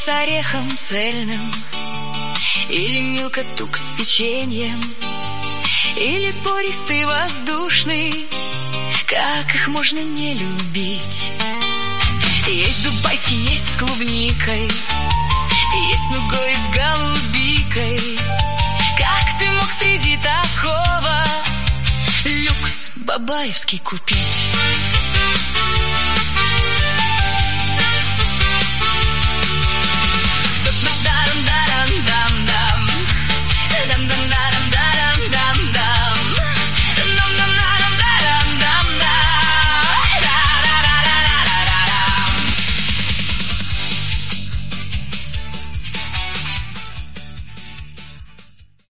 с орехом цельным, или Милка Тук с печеньем, или пористый воздушный, как их можно не любить? Есть дубайский, есть с клубникой, есть нугой и с голубикой. Как ты мог среди такого люкс бабаевский купить?